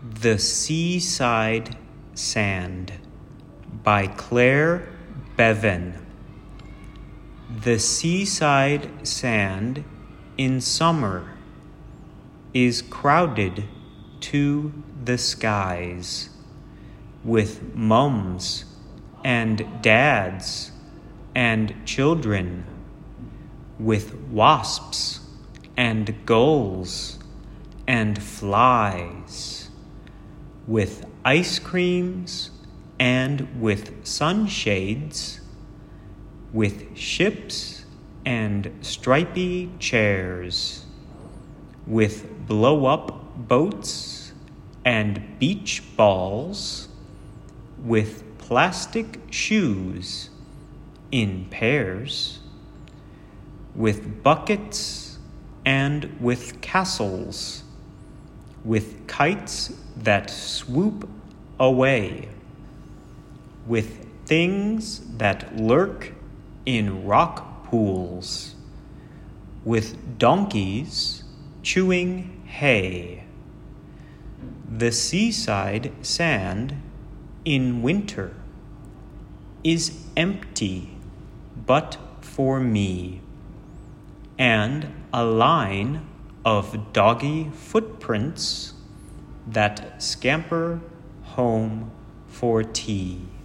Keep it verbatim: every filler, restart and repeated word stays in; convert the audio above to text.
The Seaside Sand by Claire Bevan. The seaside sand in summer is crowded to the skies with mums and dads and children, with wasps and gulls and flies, with ice creams and with sunshades, with ships and stripy chairs, with blow-up boats and beach balls, with plastic shoes in pairs, with buckets and with castles, with kites that swoop away, with things that lurk in rock pools, with donkeys chewing hay. The seaside sand in winter is empty but for me, and a line of doggy footprints that scamper home for tea.